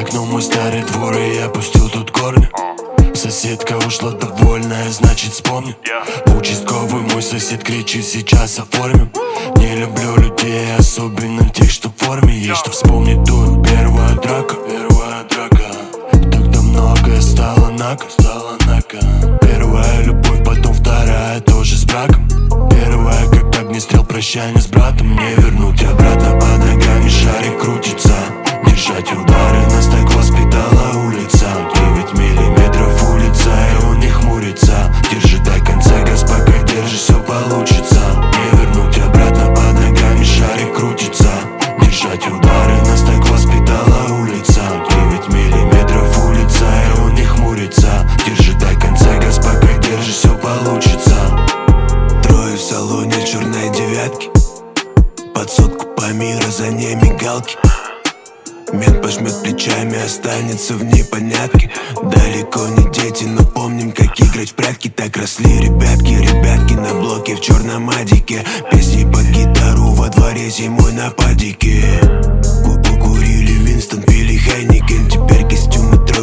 окном мой старый двор, и я пустил тут корни. Соседка ушла довольная, значит вспомнит. Участковый мой сосед кричит: сейчас оформим. Не люблю людей, особенно тех, что в форме есть. Что вспомнить тут первая драка. Тогда многое стало нако. Первая любовь, потом вторая, тоже с браком. Первая, как огнестрел, прощание с братом. Не вернуть обратно, под ногами шарик крутится. Держать удары, нас так воспитала улица. 9 миллиметров улица, и он не хмурится. Держи до конца, газ, пока держишь, все получится. Не вернуть обратно, под ногами шарик крутится. Держать удары, нас так воспитала улица. 9 миллиметров улица, и он не хмурится. Держи до конца, газ, пока держишь, все получится. Трое в салоне черной девятки, под сотку по миру, за ней мигалки. Мент пожмет плечами, останется в непонятке. Далеко не дети, но помним, как играть в прятки. Так росли ребятки на блоке в черном адике. Песни под гитару во дворе зимой на падике. Курили Винстон, пили Хайникен. Теперь костюмы трое